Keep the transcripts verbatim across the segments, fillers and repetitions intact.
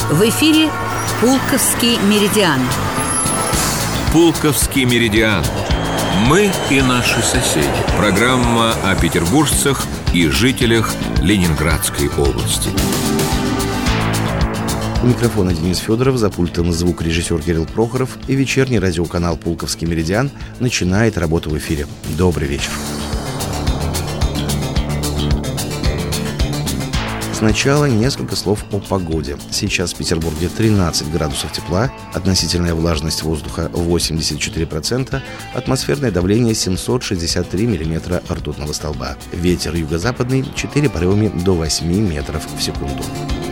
В эфире «Пулковский меридиан». «Пулковский меридиан». Мы и наши соседи. Программа о петербуржцах и жителях Ленинградской области. У микрофона Денис Федоров, за пультом звукорежиссер Кирилл Прохоров, и вечерний радиоканал «Пулковский меридиан» начинает работу в эфире. Добрый вечер. Сначала несколько слов о погоде. Сейчас в Петербурге тринадцать градусов тепла, относительная влажность воздуха восемьдесят четыре процента, атмосферное давление семьсот шестьдесят три миллиметра ртутного столба. Ветер юго-западный четыре порывами до восемь метров в секунду.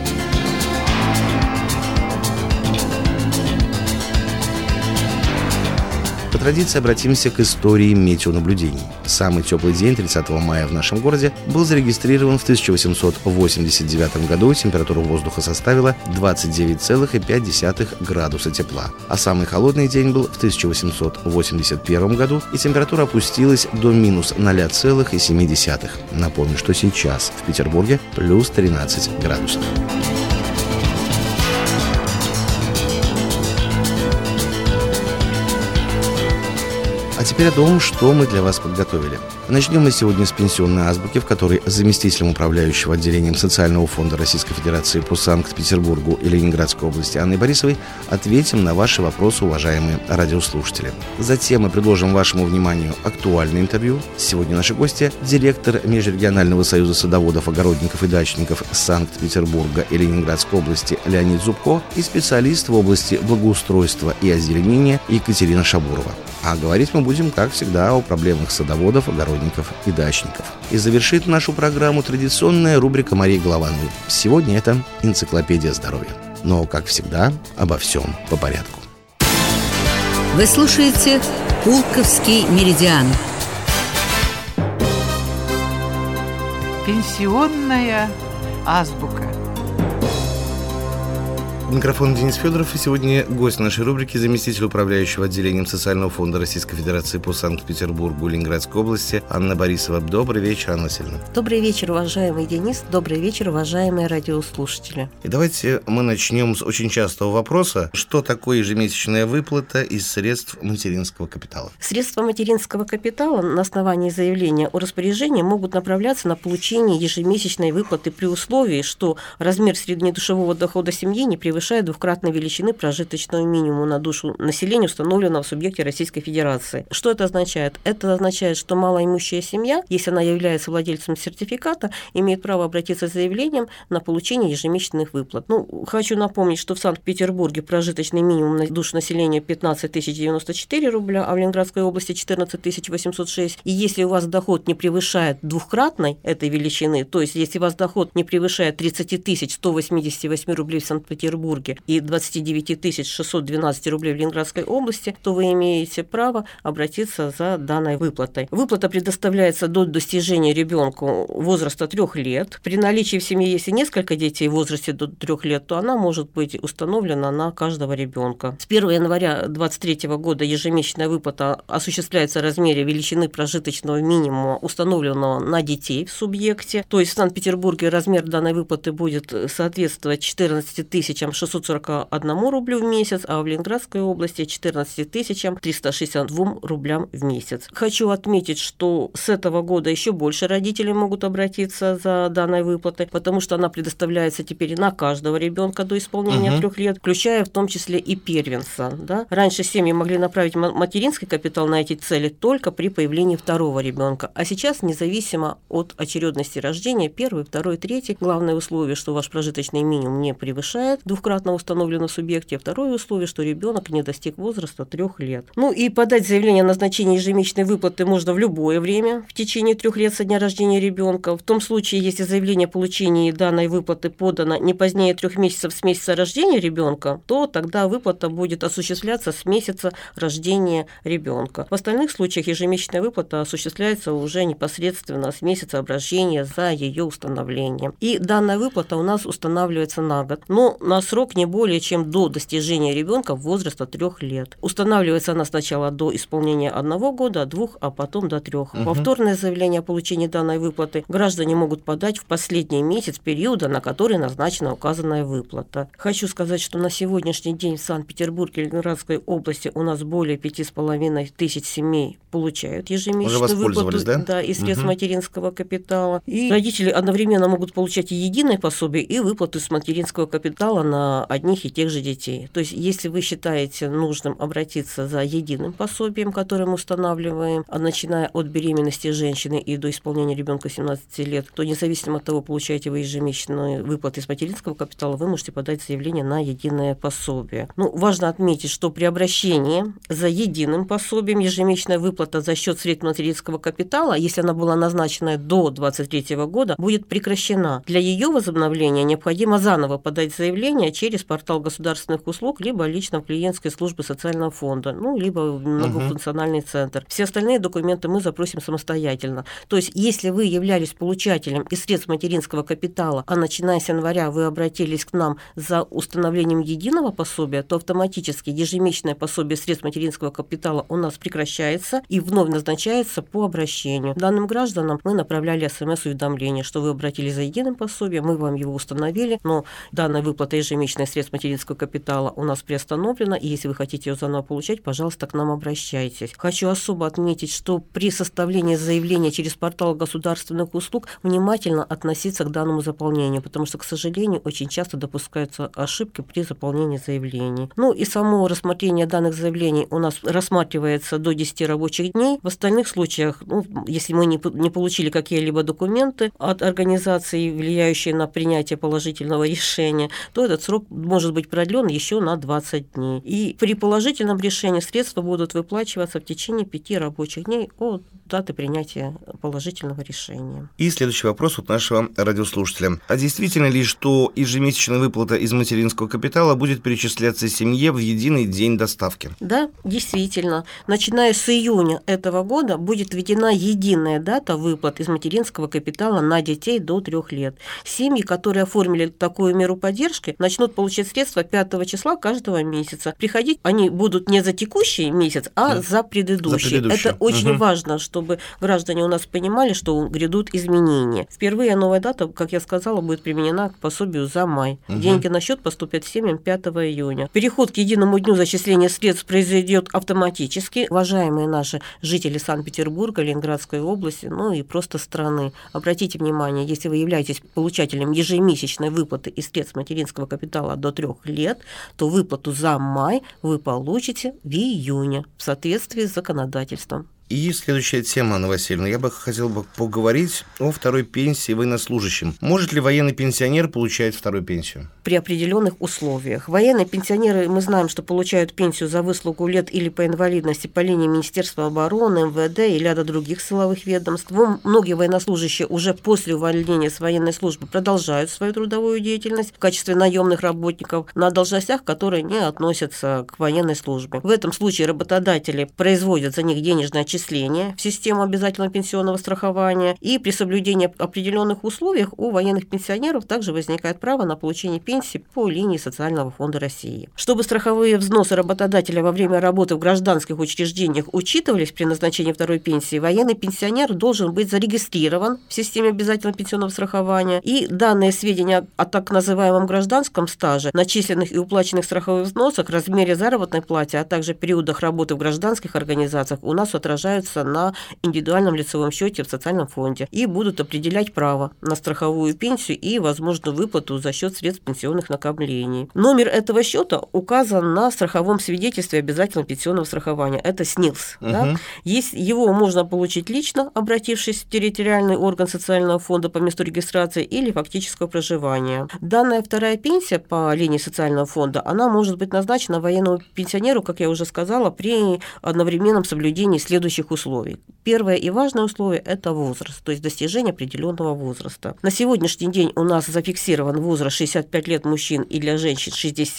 По традиции обратимся к истории метеонаблюдений. Самый теплый день тридцатого мая в нашем городе был зарегистрирован в тысяча восемьсот восемьдесят девятом году. Температура воздуха составила двадцать девять целых пять десятых градуса тепла. А самый холодный день был в тысяча восемьсот восемьдесят первом году, и температура опустилась до минус ноль целых семь десятых. Напомню, что сейчас в Петербурге плюс тринадцать градусов. А теперь о том, что мы для вас подготовили. Начнем мы сегодня с пенсионной азбуки, в которой заместителем управляющего отделением Социального фонда Российской Федерации по Санкт-Петербургу и Ленинградской области Анной Борисовой ответим на ваши вопросы, уважаемые радиослушатели. Затем мы предложим вашему вниманию актуальное интервью. Сегодня наши гости – директор Межрегионального союза садоводов, огородников и дачников Санкт-Петербурга и Ленинградской области Леонид Зубко и специалист в области благоустройства и озеленения Екатерина Шабурова. А говорить мы будем, как всегда, о проблемах садоводов, огородников и дачников. И завершит нашу программу традиционная рубрика Марии Головановой. Сегодня это энциклопедия здоровья. Но, как всегда, обо всем по порядку. Вы слушаете «Пулковский меридиан». Пенсионная азбука. Микрофон Денис Федоров, и сегодня гость нашей рубрики — заместитель управляющего отделением Социального фонда Российской Федерации по Санкт-Петербургу и Ленинградской области Анна Борисова. Добрый вечер, Анна Васильевна. Добрый вечер, уважаемый Денис. Добрый вечер, уважаемые радиослушатели. И давайте мы начнем с очень частого вопроса: что такое ежемесячная выплата из средств материнского капитала? Средства материнского капитала на основании заявления о распоряжении могут направляться на получение ежемесячной выплаты при условии, что размер среднедушевого дохода семьи не превышает двукратной величины прожиточного минимума на душу населения, установленного в субъекте Российской Федерации. Что это означает? Это означает, что малоимущая семья, если она является владельцем сертификата, имеет право обратиться с заявлением на получение ежемесячных выплат. Ну, хочу напомнить, что в Санкт-Петербурге прожиточный минимум на душу населения пятнадцать тысяч девяносто четыре рубля, а в Ленинградской области четырнадцать тысяч восемьсот шесть. И если у вас доход не превышает двухкратной этой величины, то есть если у вас доход не превышает тридцать тысяч сто восемьдесят восемь рублей в Санкт-Петербурге и двадцать девять тысяч шестьсот двенадцать рублей в Ленинградской области, то вы имеете право обратиться за данной выплатой. Выплата предоставляется до достижения ребенку возраста трех лет. При наличии в семье, если несколько детей в возрасте до трех лет, то она может быть установлена на каждого ребенка. С первого января две тысячи двадцать третьего года ежемесячная выплата осуществляется в размере величины прожиточного минимума, установленного на детей в субъекте. То есть в Санкт-Петербурге размер данной выплаты будет соответствовать четырнадцати тысячам шестьсот сорок одному рублю в месяц, а в Ленинградской области четырнадцати тысячам триста шестьдесят двум рублям в месяц. Хочу отметить, что с этого года еще больше родителей могут обратиться за данной выплатой, потому что она предоставляется теперь на каждого ребенка до исполнения трех uh-huh. лет, включая в том числе и первенца. Да? Раньше семьи могли направить материнский капитал на эти цели только при появлении второго ребенка, а сейчас, независимо от очередности рождения, первый, второй, третий, главное условие, что ваш прожиточный минимум не превышает двухкратно установлено в субъекте. Второе условие, что ребенок не достиг возраста трех лет. Ну и подать заявление о назначении ежемесячной выплаты можно в любое время в течение трех лет со дня рождения ребенка. В том случае, если заявление о получении данной выплаты подано не позднее трех месяцев с месяца рождения ребенка, то тогда выплата будет осуществляться с месяца рождения ребенка. В остальных случаях ежемесячная выплата осуществляется уже непосредственно с месяца обращения за ее установлением. И данная выплата у нас устанавливается на год. Но на срок срок не более чем до достижения ребенка возраста трех лет. Устанавливается она сначала до исполнения одного года, двух, а потом до трех. Угу. Повторное заявление о получении данной выплаты граждане могут подать в последний месяц периода, на который назначена указанная выплата. Хочу сказать, что на сегодняшний день в Санкт-Петербурге и Ленинградской области у нас более пяти с половиной тысяч семей получают ежемесячную выплату, да? Да, из средств угу. материнского капитала. И родители одновременно могут получать и единое пособие, и выплату с материнского капитала на одних и тех же детей. То есть, если вы считаете нужным обратиться за единым пособием, которое мы устанавливаем, а начиная от беременности женщины и до исполнения ребенка семнадцати лет, то независимо от того, получаете вы ежемесячные выплаты из материнского капитала, вы можете подать заявление на единое пособие. Ну, важно отметить, что при обращении за единым пособием ежемесячная выплата за счет средств материнского капитала, если она была назначена до двадцать третьего года, будет прекращена. Для ее возобновления необходимо заново подать заявление через портал государственных услуг, либо лично в клиентской службе социального фонда, ну, либо в многофункциональный центр. Все остальные документы мы запросим самостоятельно. То есть, если вы являлись получателем из средств материнского капитала, а начиная с января вы обратились к нам за установлением единого пособия, то автоматически ежемесячное пособие средств материнского капитала у нас прекращается и вновь назначается по обращению. Данным гражданам мы направляли смс-уведомление, что вы обратились за единым пособием, мы вам его установили, но данная выплата ежемесячных средств материнского капитала у нас приостановлена, и если вы хотите ее заново получать, пожалуйста, к нам обращайтесь. Хочу особо отметить, что при составлении заявления через портал государственных услуг внимательно относиться к данному заполнению, потому что, к сожалению, очень часто допускаются ошибки при заполнении заявлений. Ну и само рассмотрение данных заявлений у нас рассматривается до десяти рабочих дней. В остальных случаях, ну, если мы не, не получили какие-либо документы от организации, влияющие на принятие положительного решения, то этот срок может быть продлен еще на двадцать дней. И при положительном решении средства будут выплачиваться в течение пяти рабочих дней от даты принятия положительного решения. И следующий вопрос от нашего радиослушателя. А действительно ли, что ежемесячная выплата из материнского капитала будет перечисляться семье в единый день доставки? Да, действительно. Начиная с июня этого года будет введена единая дата выплат из материнского капитала на детей до трех лет. Семьи, которые оформили такую меру поддержки, начнут получать средства пятого числа каждого месяца. Приходить они будут не за текущий месяц, а да. за предыдущий. За предыдущий. Это очень угу. важно, чтобы граждане у нас понимали, что грядут изменения. Впервые новая дата, как я сказала, будет применена к пособию за май. Угу. Деньги на счет поступят семьям пятого июня. Переход к единому дню зачисления средств произойдет автоматически. Уважаемые наши жители Санкт-Петербурга, Ленинградской области, ну и просто страны, обратите внимание, если вы являетесь получателем ежемесячной выплаты из средств материнского капитала до трех лет, то выплату за май вы получите в июне в соответствии с законодательством. И следующая тема, Анна Васильевна. Я бы хотел бы поговорить о второй пенсии военнослужащим. Может ли военный пенсионер получать вторую пенсию? При определенных условиях. Военные пенсионеры, мы знаем, что получают пенсию за выслугу лет или по инвалидности по линии Министерства обороны, эм вэ дэ и ряда других силовых ведомств. Многие военнослужащие уже после увольнения с военной службы продолжают свою трудовую деятельность в качестве наемных работников на должностях, которые не относятся к военной службе. В этом случае работодатели производят за них денежное отчисление в систему обязательного пенсионного страхования, и при соблюдении определенных условий у военных пенсионеров также возникает право на получение пенсии по линии Социального фонда России. Чтобы страховые взносы работодателя во время работы в гражданских учреждениях учитывались при назначении второй пенсии, военный пенсионер должен быть зарегистрирован в системе обязательного пенсионного страхования, и данные сведения о так называемом гражданском стаже, начисленных и уплаченных страховых взносах, размере заработной платы, а также периодах работы в гражданских организациях у нас отражаются на индивидуальном лицевом счете в социальном фонде и будут определять право на страховую пенсию и возможную выплату за счет средств пенсионных накоплений. Номер этого счета указан на страховом свидетельстве обязательного пенсионного страхования. Это СНИЛС. Угу. Да? Есть, его можно получить лично, обратившись в территориальный орган социального фонда по месту регистрации или фактического проживания. Данная вторая пенсия по линии социального фонда, она может быть назначена военному пенсионеру, как я уже сказала, при одновременном соблюдении следующих условий. Первое и важное условие – это возраст, то есть достижение определенного возраста. На сегодняшний день у нас зафиксирован возраст шестьдесят пять лет мужчин и для женщин шестьдесят.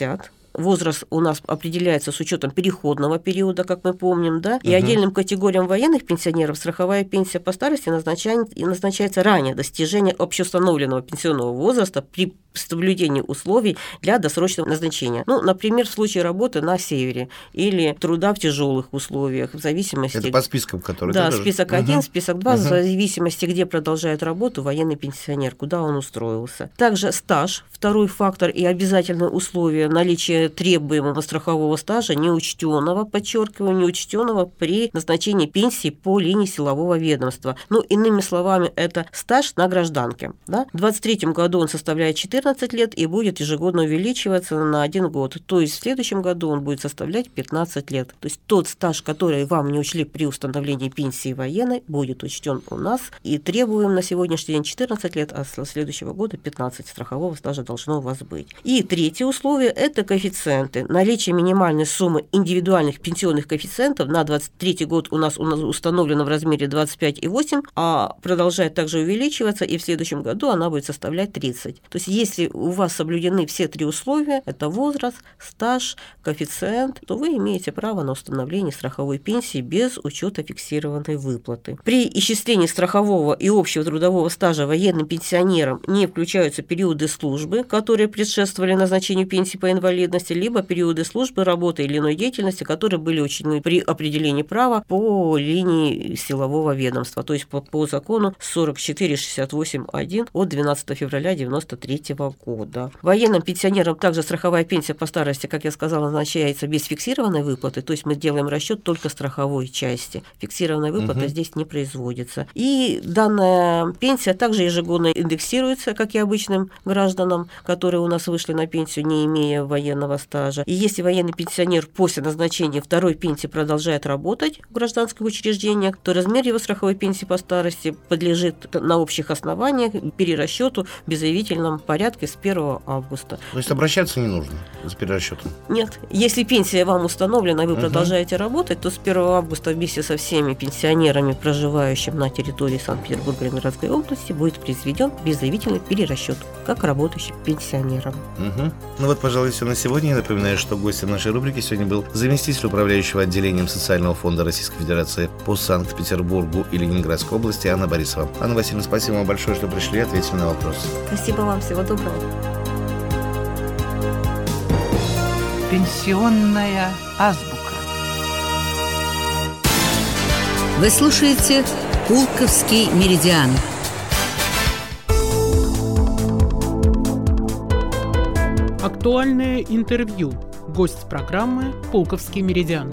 возраст у нас определяется с учетом переходного периода, как мы помним, да, и Угу. отдельным категориям военных пенсионеров страховая пенсия по старости назначает, назначается ранее достижения общеустановленного пенсионного возраста при соблюдении условий для досрочного назначения. Ну, например, в случае работы на севере или труда в тяжелых условиях, в зависимости... Это по спискам, которые... Да, тоже? список один, Угу. список два, Угу. в зависимости, где продолжает работу военный пенсионер, куда он устроился. Также стаж, второй фактор и обязательное условие наличия требуемого страхового стажа, неучтенного, подчеркиваю, неучтенного при назначении пенсии по линии силового ведомства. Ну, иными словами, это стаж на гражданке. Да? В двадцать третьем году он составляет четырнадцать лет и будет ежегодно увеличиваться на один год. То есть в следующем году он будет составлять пятнадцать лет. То есть тот стаж, который вам не учли при установлении пенсии военной, будет учтен у нас и требуем на сегодняшний день четырнадцать лет, а с следующего года пятнадцать страхового стажа должно у вас быть. И третье условие – это коэффициенты. Наличие минимальной суммы индивидуальных пенсионных коэффициентов на двадцать третий год у нас, у нас установлено в размере двадцать пять и восемь, а продолжает также увеличиваться, и в следующем году она будет составлять тридцать. То есть если у вас соблюдены все три условия, это возраст, стаж, коэффициент, то вы имеете право на установление страховой пенсии без учета фиксированной выплаты. При исчислении страхового и общего трудового стажа военным пенсионерам не включаются периоды службы, которые предшествовали назначению пенсии по инвалидности, либо периоды службы, работы или иной деятельности, которые были учтены при определении права по линии силового ведомства, то есть по, по закону сорок четыре шестьдесят восемь один от двенадцатого февраля девяносто третьего года. Военным пенсионерам также страховая пенсия по старости, как я сказала, назначается без фиксированной выплаты, то есть мы делаем расчет только страховой части. Фиксированная выплата угу. здесь не производится. И данная пенсия также ежегодно индексируется, как и обычным гражданам, которые у нас вышли на пенсию, не имея военного стажа. И если военный пенсионер после назначения второй пенсии продолжает работать в гражданских учреждениях, то размер его страховой пенсии по старости подлежит на общих основаниях перерасчету в беззаявительном порядке с первого августа. То есть обращаться не нужно с перерасчетом? Нет. Если пенсия вам установлена, и вы угу. продолжаете работать, то с первого августа вместе со всеми пенсионерами, проживающими на территории Санкт-Петербурга и Ленинградской области, будет произведен беззаявительный перерасчет, как работающим пенсионерам. Угу. Ну вот, пожалуй, все на сегодня. Я напоминаю, что гостем нашей рубрики сегодня был заместитель управляющего отделением Социального фонда Российской Федерации по Санкт-Петербургу и Ленинградской области Анна Борисова. Анна Васильевна, спасибо вам большое, что пришли и ответили на вопросы. Спасибо вам. Всего доброго. Пенсионная азбука. Вы слушаете «Пулковский меридиан». Актуальное интервью. Гость программы «Пулковский меридиан».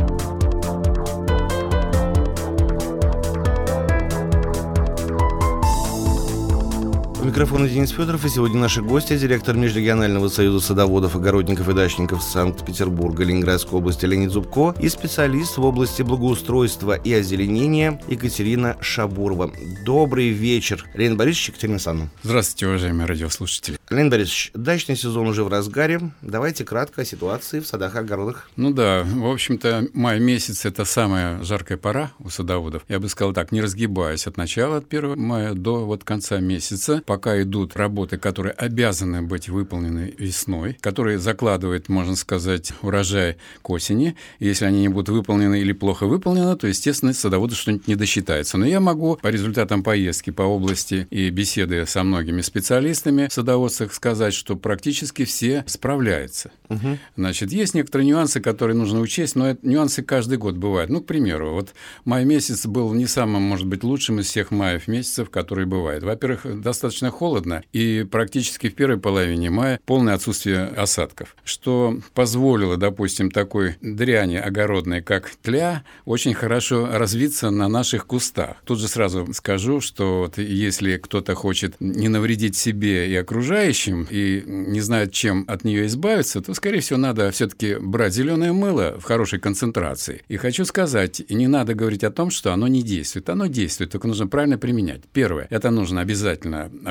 У микрофона Денис Федоров, и сегодня наши гости — директор Межрегионального союза садоводов, огородников и дачников Санкт-Петербурга, Ленинградской области Леонид Зубко и специалист в области благоустройства и озеленения Екатерина Шабурова. Добрый вечер, Леонид Борисович, Екатерина Александровна. Здравствуйте, уважаемые радиослушатели. Леонид Борисович, дачный сезон уже в разгаре. Давайте кратко о ситуации в садах и огородах. Ну да, в общем-то, май месяц — это самая жаркая пора у садоводов. Я бы сказал так, не разгибаясь от начала, от первого мая до вот конца месяца, пока идут работы, которые обязаны быть выполнены весной, которые закладывают, можно сказать, урожай к осени. Если они не будут выполнены или плохо выполнены, то, естественно, садоводу что-нибудь не досчитается. Но я могу по результатам поездки по области и беседы со многими специалистами в садоводствах сказать, что практически все справляются. Угу. Значит, есть некоторые нюансы, которые нужно учесть, но это нюансы каждый год бывают. Ну, к примеру, вот май месяц был не самым, может быть, лучшим из всех маев месяцев, которые бывают. Во-первых, достаточно холодно, и практически в первой половине мая полное отсутствие осадков, что позволило, допустим, такой дряни огородной, как тля, очень хорошо развиться на наших кустах. Тут же сразу скажу, что вот если кто-то хочет не навредить себе и окружающим, и не знает, чем от нее избавиться, то, скорее всего, надо все-таки брать зеленое мыло в хорошей концентрации. И хочу сказать, не надо говорить о том, что оно не действует. Оно действует, только нужно правильно применять. Первое, это нужно обязательно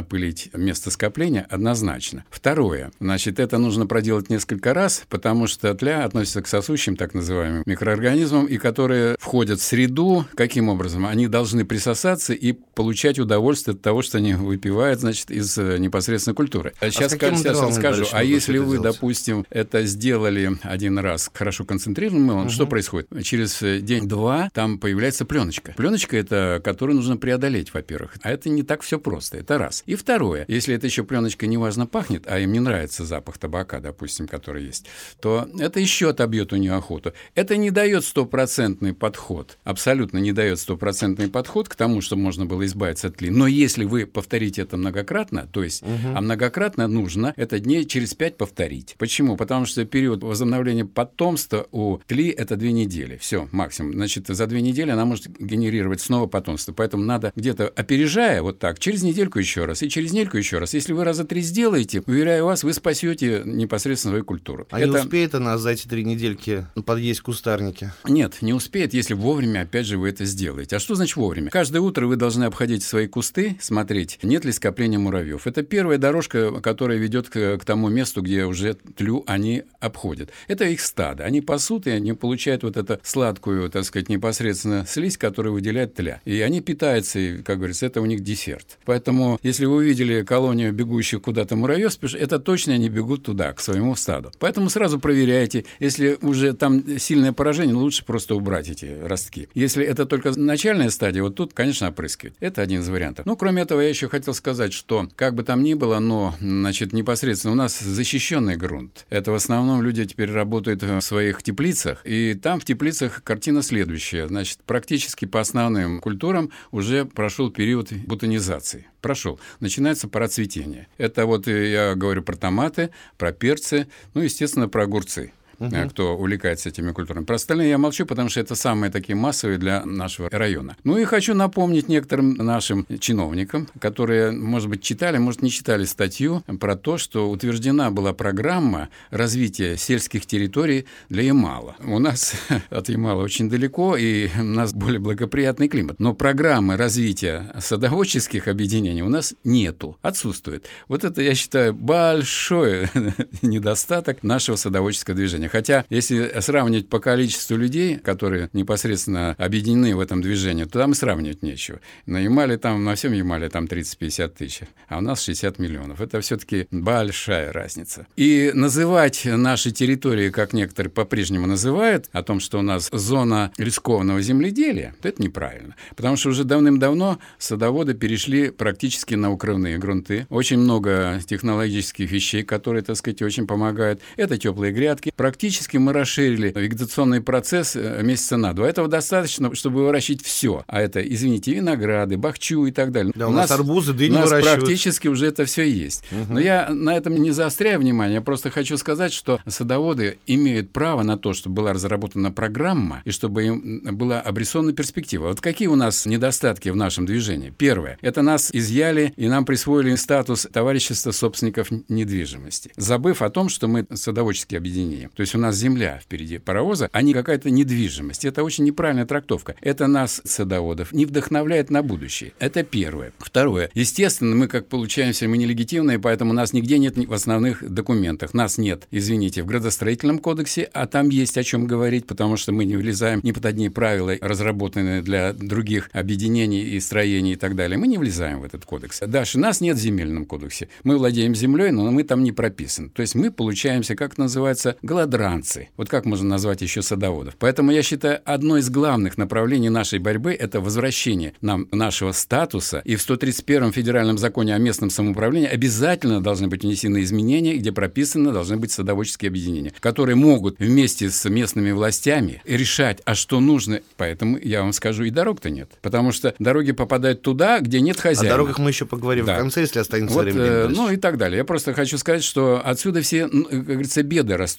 опылить место скопления, однозначно. Второе. Значит, это нужно проделать несколько раз, потому что тля относится к сосущим, так называемым, микроорганизмам, и которые входят в среду. Каким образом? Они должны присосаться и получать удовольствие от того, что они выпивают, значит, из непосредственно культуры. А сейчас, сейчас расскажу. А если вы, делать? допустим, это сделали один раз хорошо концентрированным мылом, угу. что происходит? Через день-два там появляется пленочка. Пленочка — это которую нужно преодолеть, во-первых. А это не так все просто. Это раз. И второе. Если эта еще пленочка неважно пахнет, а им не нравится запах табака, допустим, который есть, то это еще отобьет у нее охоту. Это не дает стопроцентный подход. Абсолютно не дает стопроцентный подход к тому, чтобы можно было избавиться от тли. Но если вы повторите это многократно, то есть, угу. а многократно нужно это дней через пять повторить. Почему? Потому что период возобновления потомства у тли — это две недели. Все, максимум. Значит, за две недели она может генерировать снова потомство. Поэтому надо где-то, опережая вот так, через недельку еще раз, и через недельку еще раз. Если вы раза три сделаете, уверяю вас, вы спасете непосредственно свою культуру. А это... не успеет она за эти три недельки подъесть кустарники? Нет, не успеет, если вовремя, опять же, вы это сделаете. А что значит вовремя? Каждое утро вы должны обходить свои кусты, смотреть, нет ли скопления муравьев. Это первая дорожка, которая ведет к, к тому месту, где уже тлю они обходят. Это их стадо. Они пасут, и они получают вот эту сладкую, так сказать, непосредственно слизь, которую выделяет тля. И они питаются, и, как говорится, это у них десерт. Поэтому, если вы увидели колонию бегущих куда-то муравьев, это точно они бегут туда, к своему стаду. Поэтому сразу проверяйте. Если уже там сильное поражение, лучше просто убрать эти ростки. Если это только начальная стадия, вот тут, конечно, опрыскивать. Это один из вариантов. Ну, кроме этого, я еще хотел сказать, что, как бы там ни было, но, значит, непосредственно у нас защищенный грунт. Это в основном люди теперь работают в своих теплицах, и там в теплицах картина следующая. Значит, практически по основным культурам уже прошел период бутонизации. Прошел. Начинается пора цветения. Это вот я говорю про томаты, про перцы, ну, естественно, про огурцы. Uh-huh. Кто увлекается этими культурами. Про остальные я молчу, потому что это самые такие массовые для нашего района. Ну и хочу напомнить некоторым нашим чиновникам, которые, может быть, читали, может, не читали статью про то, что утверждена была программа развития сельских территорий для Ямала. У нас от Ямала очень далеко, и у нас более благоприятный климат. Но программы развития садоводческих объединений у нас нету, отсутствует. Вот это, я считаю, большой недостаток нашего садоводческого движения. Хотя, если сравнивать по количеству людей, которые непосредственно объединены в этом движении, то там и сравнивать нечего. На Ямале, там, на всем Ямале там тридцать-пятьдесят тысяч, а у нас шестьдесят миллионов. Это все-таки большая разница. И называть наши территории, как некоторые по-прежнему называют, о том, что у нас зона рискованного земледелия, то это неправильно. Потому что уже давным-давно садоводы перешли практически на укрывные грунты. Очень много технологических вещей, которые, так сказать, очень помогают. Это теплые грядки. Практически мы расширили вегетационный процесс месяца на два. Этого достаточно, чтобы выращивать все. А это, извините, винограды, бахчу и так далее. Да, у, у нас, нас арбузы, дыни выращивают. У нас выращивают. Практически уже это все есть. Угу. Но я на этом не заостряю внимание. Я просто хочу сказать, что садоводы имеют право на то, чтобы была разработана программа и чтобы им была обрисована перспектива. Вот какие у нас недостатки в нашем движении? Первое. Это нас изъяли и нам присвоили статус товарищества собственников недвижимости, забыв о том, что мы садоводческие объединения. То есть у нас земля впереди паровоза, а не какая-то недвижимость. Это очень неправильная трактовка. Это нас, садоводов, не вдохновляет на будущее. Это первое. Второе. Естественно, мы как получаемся, мы нелегитимные, поэтому нас нигде нет в основных документах. Нас нет, извините, в градостроительном кодексе, а там есть о чем говорить, потому что мы не влезаем ни под одни правила, разработанные для других объединений и строений и так далее. Мы не влезаем в этот кодекс. Дальше, нас нет в земельном кодексе. Мы владеем землей, но мы там не прописаны. То есть мы получаемся, как называется, голодранцы. Вот как можно назвать еще садоводов. Поэтому я считаю, одно из главных направлений нашей борьбы – это возвращение нам нашего статуса. И в сто тридцать первом федеральном законе о местном самоуправлении обязательно должны быть внесены изменения, где прописаны должны быть садоводческие объединения, которые могут вместе с местными властями решать, а что нужно. Поэтому я вам скажу, и дорог-то нет. Потому что дороги попадают туда, где нет хозяина. О дорогах мы еще поговорим да. в конце, если останется вот, время. Э, ну и так далее. Я просто хочу сказать, что отсюда все, как говорится, беды растут у садоводов.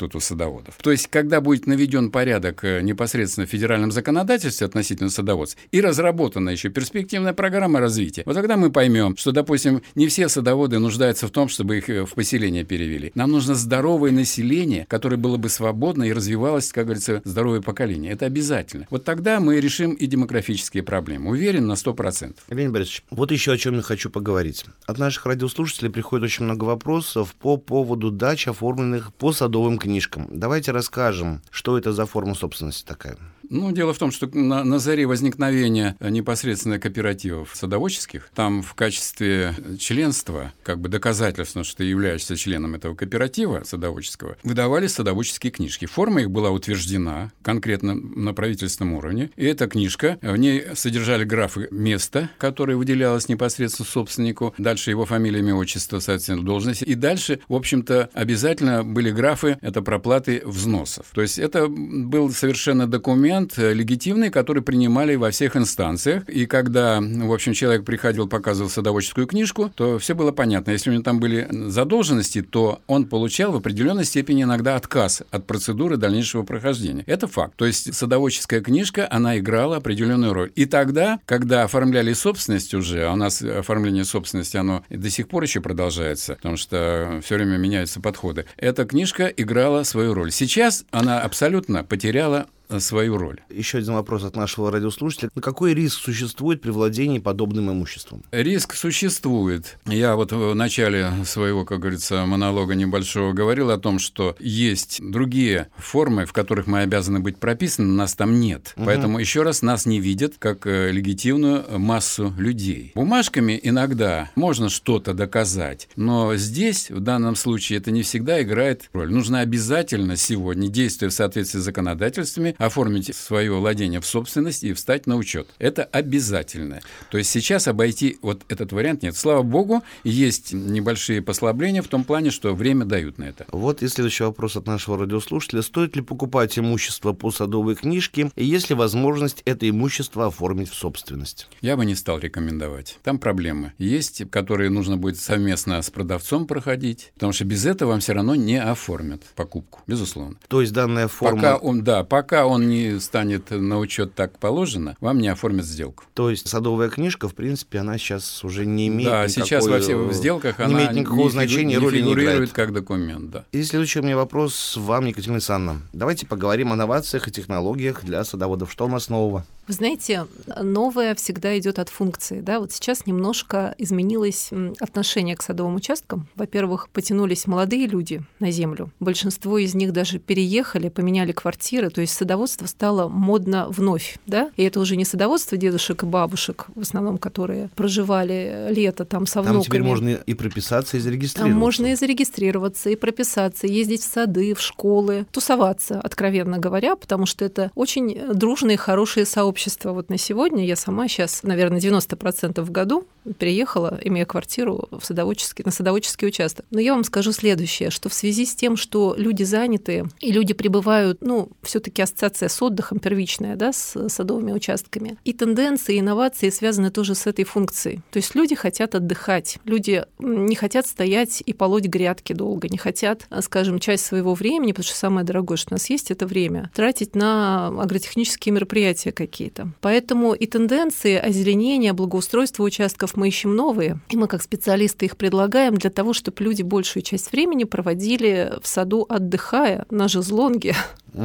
садоводов. То есть, когда будет наведен порядок непосредственно в федеральном законодательстве относительно садоводства и разработана еще перспективная программа развития, вот тогда мы поймем, что, допустим, не все садоводы нуждаются в том, чтобы их в поселение перевели. Нам нужно здоровое население, которое было бы свободно и развивалось, как говорится, здоровое поколение. Это обязательно. Вот тогда мы решим и демографические проблемы. Уверен на сто процентов. Леонид Борисович, вот еще о чем я хочу поговорить. От наших радиослушателей приходит очень много вопросов по поводу дач, оформленных по садовым книжкам. Давайте расскажем, что это за форма собственности такая. Ну, дело в том, что на, на заре возникновения непосредственно кооперативов садоводческих, там в качестве членства, как бы доказательства, что ты являешься членом этого кооператива садоводческого, выдавались садоводческие книжки. Форма их была утверждена конкретно на правительственном уровне. И эта книжка, в ней содержали графы места, которое выделялось непосредственно собственнику, дальше его фамилия, имя, отчество, соответственно, должность. И дальше, в общем-то, обязательно были графы, это проплаты взносов. То есть это был совершенно документ легитимный, который принимали во всех инстанциях. И когда, в общем, человек приходил, показывал садоводческую книжку, то все было понятно. Если у него там были задолженности, то он получал в определенной степени иногда отказ от процедуры дальнейшего прохождения. Это факт. То есть садоводческая книжка, она играла определенную роль. И тогда, когда оформляли собственность уже, а у нас оформление собственности, оно до сих пор еще продолжается, потому что все время меняются подходы, эта книжка играла свою роль. Сейчас она абсолютно потеряла свою роль. Еще один вопрос от нашего радиослушателя. Какой риск существует при владении подобным имуществом? Риск существует. Я вот в начале своего, как говорится, монолога небольшого говорил о том, что есть другие формы, в которых мы обязаны быть прописаны, нас там нет. Угу. Поэтому еще раз нас не видят как легитимную массу людей. Бумажками иногда можно что-то доказать, но здесь, в данном случае, это не всегда играет роль. Нужно обязательно сегодня, действуя в соответствии с законодательствами, оформить свое владение в собственность и встать на учет. Это обязательно. То есть сейчас обойти вот этот вариант нет. Слава богу, есть небольшие послабления в том плане, что время дают на это. Вот и следующий вопрос от нашего радиослушателя. Стоит ли покупать имущество по садовой книжке, и есть ли возможность это имущество оформить в собственность? Я бы не стал рекомендовать. Там проблемы есть, которые нужно будет совместно с продавцом проходить, потому что без этого вам все равно не оформят покупку, безусловно. То есть данная форма... Пока он, да, пока он не станет на учет так положено, вам не оформят сделку. То есть садовая книжка, в принципе, она сейчас уже не имеет да, никакой... сейчас во всех сделках не она имеет никакого не значения, фигу... роли не фигурирует не играет. Как документ, да. И следующий у меня вопрос вам, Екатерина Александровна. Давайте поговорим о новациях и технологиях для садоводов. Что у нас нового? Вы знаете, новое всегда идет от функции. Да? Вот сейчас немножко изменилось отношение к садовым участкам. Во-первых, потянулись молодые люди на землю. Большинство из них даже переехали, поменяли квартиры. То есть садоводство стало модно вновь. Да? И это уже не садоводство дедушек и бабушек, в основном, которые проживали лето там со внуками. Там теперь можно и прописаться, и зарегистрироваться. Там можно и зарегистрироваться, и прописаться, ездить в сады, в школы, тусоваться, откровенно говоря, потому что это очень дружные, хорошие сообщества. Вот на сегодня я сама сейчас, наверное, девяносто процентов в году переехала, имея квартиру в садоводческий, на садоводческий участок. Но я вам скажу следующее, что в связи с тем, что люди заняты, и люди прибывают, ну, все-таки ассоциация с отдыхом первичная, да, с садовыми участками, и тенденции, и инновации связаны тоже с этой функцией. То есть люди хотят отдыхать, люди не хотят стоять и полоть грядки долго, не хотят, скажем, часть своего времени, потому что самое дорогое, что у нас есть, это время, тратить на агротехнические мероприятия какие-то. Поэтому и тенденции озеленения, благоустройства участков мы ищем новые, и мы как специалисты их предлагаем для того, чтобы люди большую часть времени проводили в саду, отдыхая на шезлонге. Uh-huh.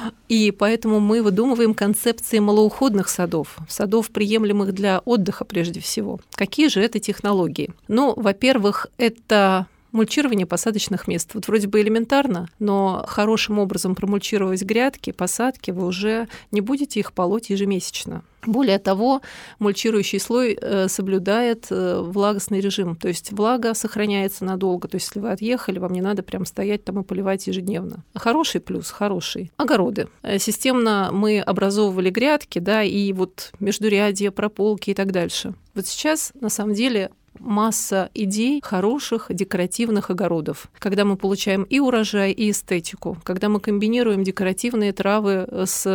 И поэтому мы выдумываем концепции малоуходных садов, садов, приемлемых для отдыха прежде всего. Какие же это технологии? Ну, во-первых, это мульчирование посадочных мест. Вот вроде бы элементарно, но хорошим образом промульчировать грядки, посадки, вы уже не будете их полоть ежемесячно. Более того, мульчирующий слой соблюдает влагостный режим, то есть влага сохраняется надолго. То есть если вы отъехали, вам не надо прям стоять там и поливать ежедневно. Хороший плюс, хороший. Огороды. Системно мы образовывали грядки, да, и вот междурядья, прополки и так дальше. Вот сейчас, на самом деле, масса идей хороших декоративных огородов, когда мы получаем и урожай, и эстетику, когда мы комбинируем декоративные травы с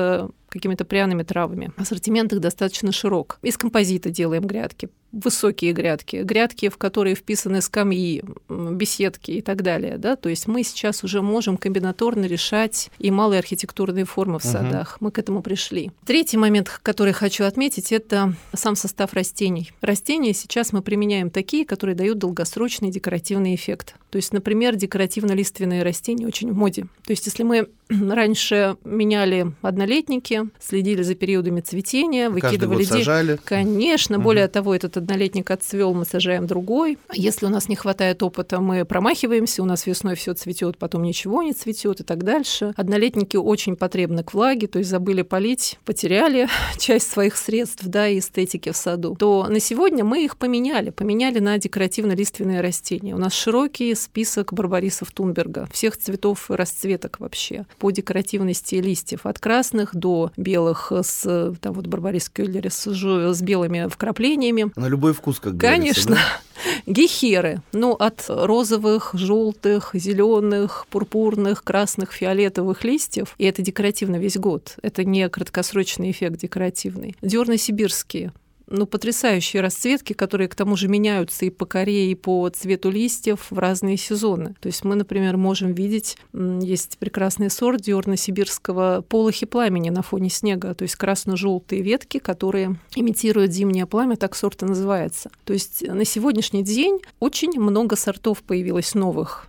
какими-то пряными травами. Ассортимент их достаточно широк. Из композита делаем грядки, высокие грядки, грядки, в которые вписаны скамьи, беседки и так далее. Да? То есть мы сейчас уже можем комбинаторно решать и малые архитектурные формы в садах. Uh-huh. Мы к этому пришли. Третий момент, который хочу отметить, это сам состав растений. Растения сейчас мы применяем такие, которые дают долгосрочный декоративный эффект. То есть, например, декоративно-лиственные растения очень в моде. То есть если мы раньше меняли однолетники, следили за периодами цветения, выкидывали... Каждый год сажали. Конечно. Uh-huh. Более того, этот однолетник отцвел, мы сажаем другой. Если у нас не хватает опыта, мы промахиваемся, у нас весной все цветет, потом ничего не цветет и так дальше. Однолетники очень потребны к влаге, то есть забыли полить, потеряли часть своих средств, да, и эстетики в саду. То на сегодня мы их поменяли, поменяли на декоративно-лиственные растения. У нас широкий список барбарисов Тунберга, всех цветов и расцветок вообще, по декоративности листьев, от красных до белых, с там вот барбарис Кюллери с, с белыми вкраплениями. На любой вкус, как Конечно. говорится, да? Гехеры, ну, от розовых, желтых, зеленых, пурпурных, красных, фиолетовых листьев, и это декоративно весь год, это не краткосрочный эффект декоративный. Дерны сибирские, ну, потрясающие расцветки, которые, к тому же, меняются и по коре, и по цвету листьев в разные сезоны. То есть мы, например, можем видеть, есть прекрасный сорт дерна сибирского «Полохи пламени» на фоне снега, то есть красно-желтые ветки, которые имитируют зимнее пламя, так сорт и называется. То есть на сегодняшний день очень много сортов появилось новых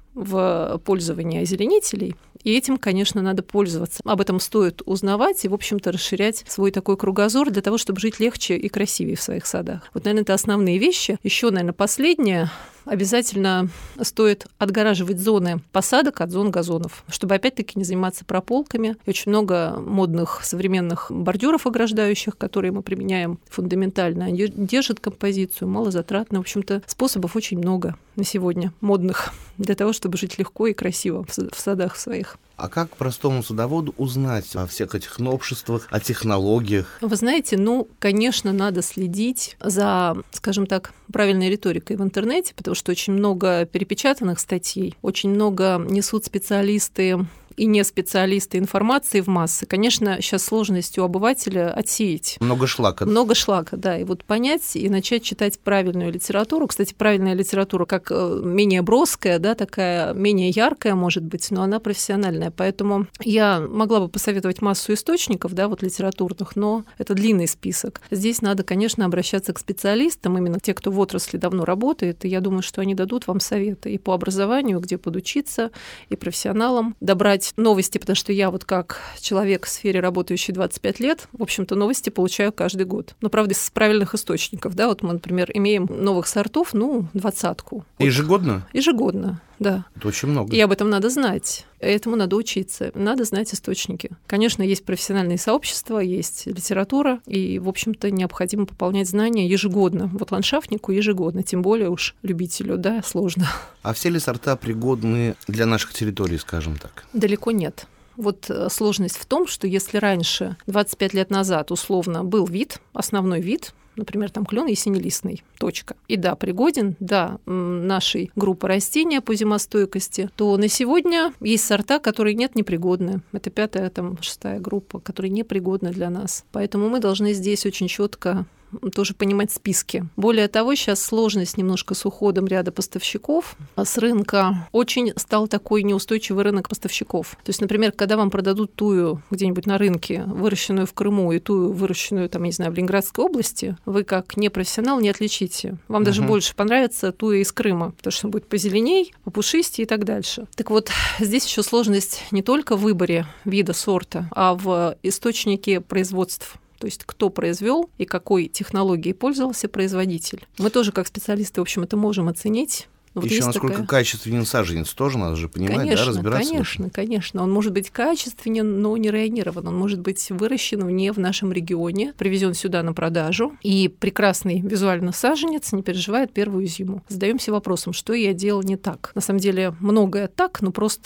в пользовании озеленителей, и этим, конечно, надо пользоваться. Об этом стоит узнавать и, в общем-то, расширять свой такой кругозор для того, чтобы жить легче и красивее в своих садах. Вот, наверное, это основные вещи. Еще, наверное, последнее. Обязательно стоит отгораживать зоны посадок от зон газонов, чтобы, опять-таки, не заниматься прополками. И очень много модных современных бордюров ограждающих, которые мы применяем фундаментально. Они держат композицию, малозатратно. В общем-то, способов очень много на сегодня, модных, для того, чтобы жить легко и красиво в садах своих. А как простому садоводу узнать о всех этих новшествах, о технологиях? Вы знаете, ну, конечно, надо следить за, скажем так, правильной риторикой в интернете, потому что очень много перепечатанных статей, очень много несут специалисты и не специалисты информации в массы. Конечно, сейчас сложность у обывателя отсеять. Много шлака. Много шлака, да. И вот понять и начать читать правильную литературу. Кстати, правильная литература как менее броская, да, такая менее яркая, может быть, но она профессиональная. Поэтому я могла бы посоветовать массу источников, да, вот литературных, но это длинный список. Здесь надо, конечно, обращаться к специалистам, именно те, кто в отрасли давно работает, и я думаю, что они дадут вам советы и по образованию, где подучиться, и профессионалам добрать новости, потому что я вот как человек в сфере, работающий двадцать пять лет, в общем-то, новости получаю каждый год. Но, правда, с правильных источников, да, вот мы, например, имеем новых сортов, ну, двадцатку. Ежегодно? Вот. Ежегодно, да. Это очень много. И об этом надо знать. Этому надо учиться. Надо знать источники. Конечно, есть профессиональные сообщества, есть литература, и, в общем-то, необходимо пополнять знания ежегодно. Вот ландшафтнику ежегодно, тем более уж любителю, да, сложно. А все ли сорта пригодны для наших территорий, скажем так? Далеко нет. Вот сложность в том, что если раньше, двадцать пять лет назад, условно, был вид, основной вид, например, там клен ясенелистный, точка. И да, пригоден, да, нашей группы растения по зимостойкости, то на сегодня есть сорта, которые нет, непригодны. Это пятая, там, шестая группа, которые непригодны для нас. Поэтому мы должны здесь очень четко тоже понимать списки. Более того, сейчас сложность немножко с уходом ряда поставщиков. С рынка очень стал такой неустойчивый рынок поставщиков. То есть, например, когда вам продадут тую где-нибудь на рынке, выращенную в Крыму, и тую, выращенную, там, я не знаю, в Ленинградской области, вы как непрофессионал не отличите. Вам uh-huh. даже больше понравится туя из Крыма, потому что она будет позеленей, попушистее и так дальше. Так вот, здесь еще сложность не только в выборе вида сорта, а в источнике производств. То есть кто произвел и какой технологией пользовался производитель. Мы тоже, как специалисты, в общем, это можем оценить. Вот еще насколько такая... качественен саженец, тоже надо же понимать, конечно, да, разбираться. Конечно, конечно. Он может быть качественен, но не районирован. Он может быть выращен не в нашем регионе, привезен сюда на продажу. И прекрасный визуально саженец не переживает первую зиму. Задаемся вопросом, что я делал не так. На самом деле многое так, но просто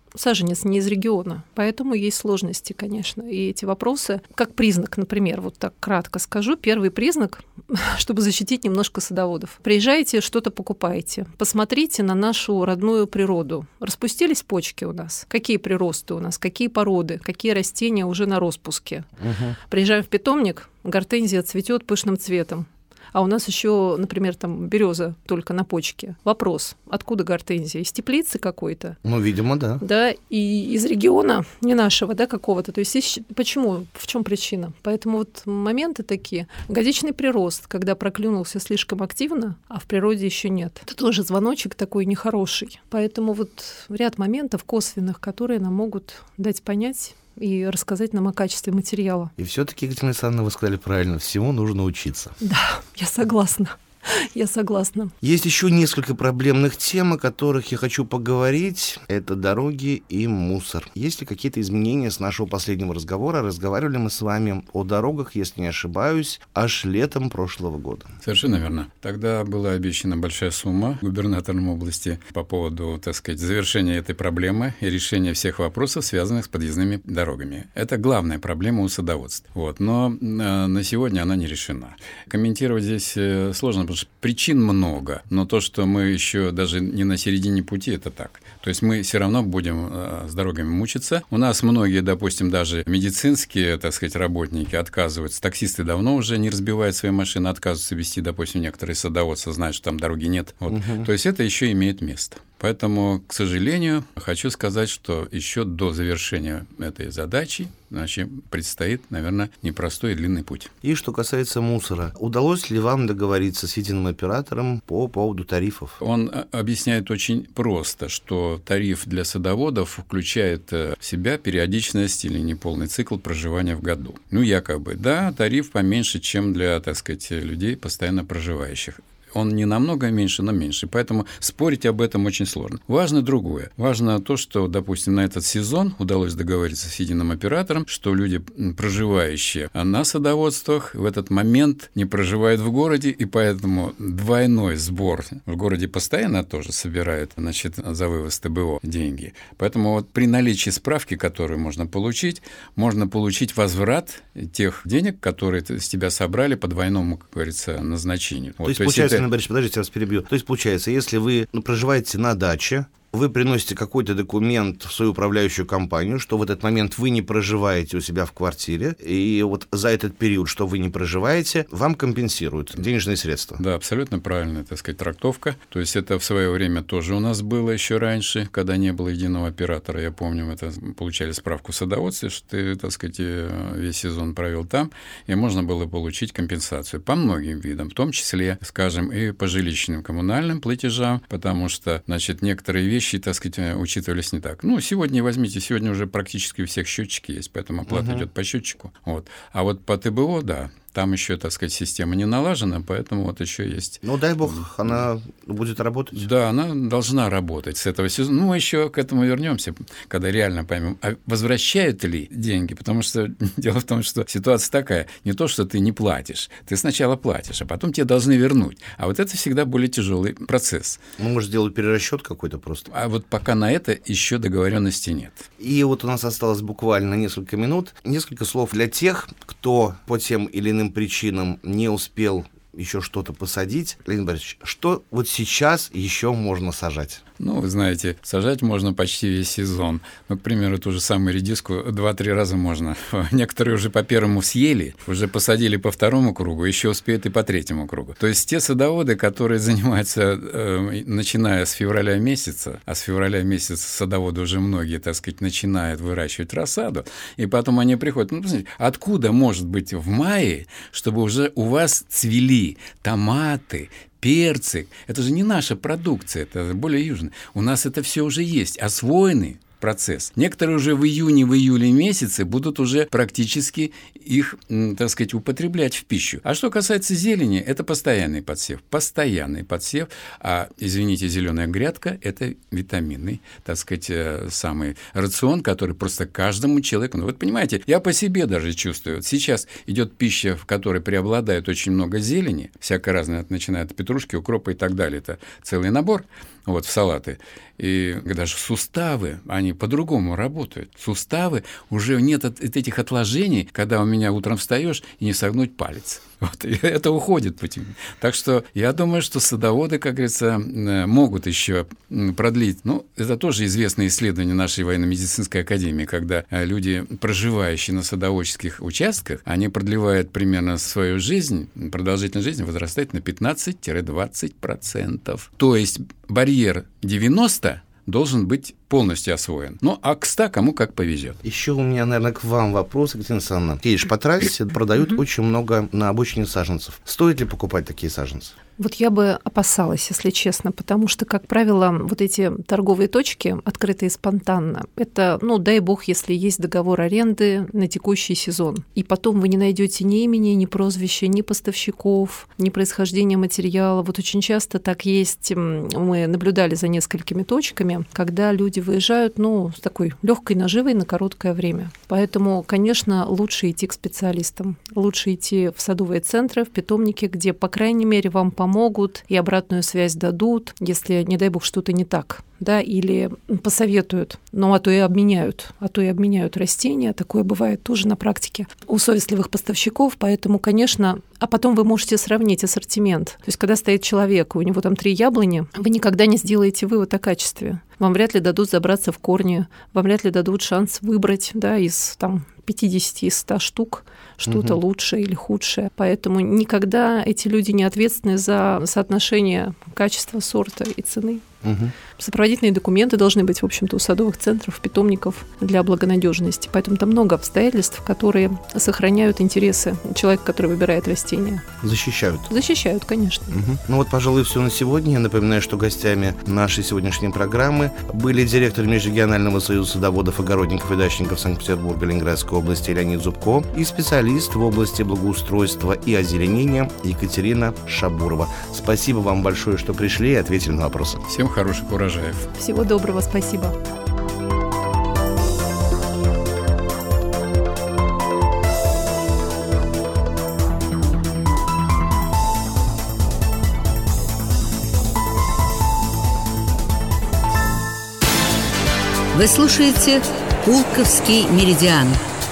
саженец не из региона, поэтому есть сложности, конечно. И эти вопросы, как признак, например, вот так кратко скажу, первый признак, чтобы защитить немножко садоводов. Приезжаете, что-то покупаете, посмотрите на нашу родную природу. Распустились почки у нас? Какие приросты у нас? Какие породы? Какие растения уже на распуске? Угу. Приезжаем в питомник, гортензия цветет пышным цветом. А у нас еще, например, там береза только на почке. Вопрос, откуда гортензия? Из теплицы какой-то? Ну, видимо, да. Да, и из региона, не нашего, да, какого-то. То есть из... почему? В чем причина? Поэтому вот моменты такие. Годичный прирост, когда проклюнулся слишком активно, а в природе еще нет. Это тоже звоночек такой нехороший. Поэтому вот ряд моментов косвенных, которые нам могут дать понять и рассказать нам о качестве материала. И все-таки, Екатерина Александровна, вы сказали правильно, всему нужно учиться. Да, я согласна. Я согласна. Есть еще несколько проблемных тем, о которых я хочу поговорить. Это дороги и мусор. Есть ли какие-то изменения с нашего последнего разговора? Разговаривали мы с вами о дорогах, если не ошибаюсь, аж летом прошлого года. Совершенно верно. Тогда была обещана большая сумма губернатором области по поводу, так сказать, завершения этой проблемы и решения всех вопросов, связанных с подъездными дорогами. Это главная проблема у садоводства. Вот. Но на сегодня она не решена. Комментировать здесь сложно, потому что причин много, но то, что мы еще даже не на середине пути, это так. То есть мы все равно будем э, с дорогами мучиться. У нас многие, допустим, даже медицинские, так сказать, работники отказываются. Таксисты давно уже не разбивают свои машины, отказываются вести, допустим, некоторые садоводцы знают, что там дороги нет. Вот. Угу. То есть это еще имеет место. Поэтому, к сожалению, хочу сказать, что еще до завершения этой задачи, значит, предстоит, наверное, непростой и длинный путь. И что касается мусора, удалось ли вам договориться с единым оператором по поводу тарифов? Он объясняет очень просто, что тариф для садоводов включает в себя периодичность или неполный цикл проживания в году. Ну, якобы, да, тариф поменьше, чем для, так сказать, людей, постоянно проживающих. Он не намного меньше, но меньше. Поэтому спорить об этом очень сложно. Важно другое. Важно то, что, допустим, на этот сезон удалось договориться с единым оператором, что люди, проживающие на садоводствах, в этот момент не проживают в городе, и поэтому двойной сбор в городе постоянно тоже собирают, значит, за вывоз ТБО деньги. Поэтому вот при наличии справки, которую можно получить, можно получить возврат тех денег, которые с тебя собрали по двойному, как говорится, назначению. То вот, есть, то получается, это... Борис, подождите, я вас перебью. То есть, получается, если вы ну, проживаете на даче, вы приносите какой-то документ в свою управляющую компанию, что в этот момент вы не проживаете у себя в квартире, и вот за этот период, что вы не проживаете, вам компенсируют денежные средства. Да, абсолютно правильная, так сказать, трактовка. То есть это в свое время тоже у нас было еще раньше, когда не было единого оператора. Я помню, мы это получали справку в садоводстве, что ты, так сказать, весь сезон провел там, и можно было получить компенсацию по многим видам, в том числе, скажем, и по жилищным коммунальным платежам, потому что, значит, некоторые вещи вещи, так сказать, учитывались не так. Ну, сегодня возьмите, сегодня уже практически у всех счетчики есть, поэтому оплата uh-huh. идет по счетчику. Вот. А вот по ТБО, да, там еще, так сказать, система не налажена, поэтому вот еще есть... Ну, дай бог, она будет работать. Да, она должна работать с этого сезона. Ну, мы еще к этому вернемся, когда реально поймем, а возвращают ли деньги, потому что дело в том, что ситуация такая, не то, что ты не платишь, ты сначала платишь, а потом тебе должны вернуть. А вот это всегда более тяжелый процесс. Ну, может, сделать перерасчет какой-то просто. А вот пока на это еще договоренности нет. И вот у нас осталось буквально несколько минут. Несколько слов для тех, кто по тем или иным причинам не успел еще что-то посадить. Леонид Борисович, что вот сейчас еще можно сажать? Ну, вы знаете, сажать можно почти весь сезон. Ну, к примеру, ту же самую редиску два-три раза можно. Некоторые уже по первому съели, уже посадили по второму кругу, еще успеют и по третьему кругу. То есть те садоводы, которые занимаются, э, начиная с февраля месяца, а с февраля месяца садоводы уже многие, так сказать, начинают выращивать рассаду, и потом они приходят, ну, посмотрите, откуда может быть в мае, чтобы уже у вас цвели томаты, перцы? Это же не наша продукция, это более южная. У нас это все уже есть, освоенный процесс. Некоторые уже в июне, в июле месяце будут уже практически их, так сказать, употреблять в пищу. А что касается зелени, это постоянный подсев. Постоянный подсев. А, извините, зеленая грядка – это витаминный, так сказать, самый рацион, который просто каждому человеку... Ну, вот понимаете, я по себе даже чувствую. Вот сейчас идет пища, в которой преобладает очень много зелени, всякое разное, начиная от петрушки, укропа и так далее. Это целый набор. вот, в салаты. И даже суставы, они по-другому работают. Суставы, уже нет от, от этих отложений, когда у меня утром встаешь и не согнуть палец. Вот, и это уходит. Так что я думаю, что садоводы, как говорится, могут еще продлить. Ну, это тоже известное исследование нашей военно-медицинской академии, когда люди, проживающие на садоводческих участках, они продлевают примерно свою жизнь, продолжительность жизни возрастает на пятнадцать-двадцать процентов. То есть барьер девяносто должен быть полностью освоен. Ну, а к ста кому как повезет. Еще у меня, наверное, к вам вопрос, Екатерина Александровна. Едешь по трассе, продают очень много на обочине саженцев. Стоит ли покупать такие саженцы? Вот я бы опасалась, если честно, потому что, как правило, вот эти торговые точки, открытые спонтанно, это, ну, дай бог, если есть договор аренды на текущий сезон. И потом вы не найдете ни имени, ни прозвища, ни поставщиков, ни происхождения материала. Вот очень часто так есть. Мы наблюдали за несколькими точками, когда люди выезжают, ну, с такой легкой наживой на короткое время. Поэтому, конечно, лучше идти к специалистам. Лучше идти в садовые центры, в питомники, где, по крайней мере, вам помогут помогут и обратную связь дадут, если, не дай бог, что-то не так, да, или посоветуют, ну, а то и обменяют, а то и обменяют растения, такое бывает тоже на практике у совестливых поставщиков, поэтому, конечно, а потом вы можете сравнить ассортимент. То есть, когда стоит человек, у него там три яблони, вы никогда не сделаете вывод о качестве. Вам вряд ли дадут забраться в корни, вам вряд ли дадут шанс выбрать, да, из там пятьдесят из ста штук что-то угу. лучшее или худшее. Поэтому никогда эти люди не ответственны за соотношение качества, сорта и цены. Угу. Сопроводительные документы должны быть, в общем-то, у садовых центров, питомников для благонадежности. Поэтому там много обстоятельств, которые сохраняют интересы человека, который выбирает растения. Защищают. Защищают, конечно. Угу. Ну вот, пожалуй, все на сегодня. Я напоминаю, что гостями нашей сегодняшней программы были директор Межрегионального союза садоводов, огородников и дачников Санкт-Петербурга, Ленинградской области Леонид Зубко и специалист в области благоустройства и озеленения Екатерина Шабурова. Спасибо вам большое, что пришли и ответили на вопросы. Всем хороших урожаев. Всего доброго, спасибо. Вы слушаете «Пулковский меридиан».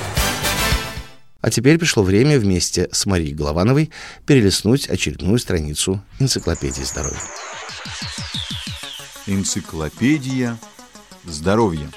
А теперь пришло время вместе с Марией Головановой перелистнуть очередную страницу энциклопедии здоровья. Энциклопедия здоровья.